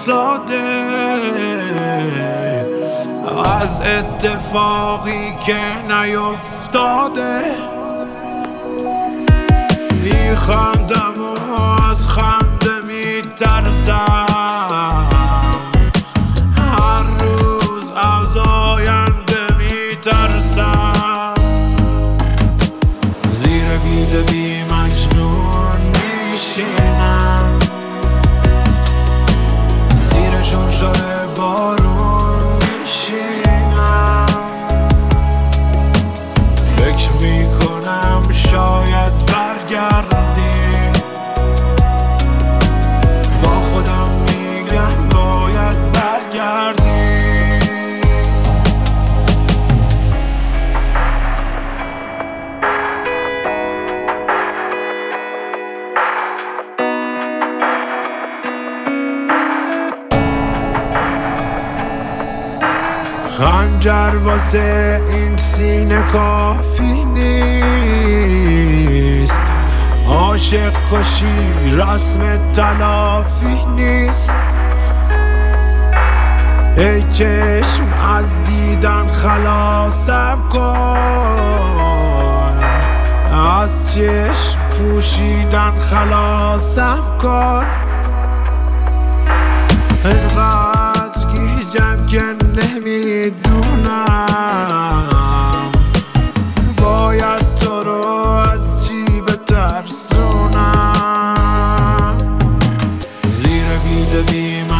افتاده از اتفاقی که نیفتاده. میخندم و از خنده میترسم، هر روز از آینده میترسم. زیر بید بی مجنون میشینم، زیر شرشر بارون میشینم. فکر میکنم شاید برگردی، با خودم میگم باید برگردی. خنجر واسه این سینه کافی نیست، عاشق کشی رسم تلافی نیست. ای چشم از دیدن خلاصم کن، از چشم پوشیدن خلاصم کن. اینقدر گیجم که نمیدونم باید تو رو از چی بترسونم. زیر بید بی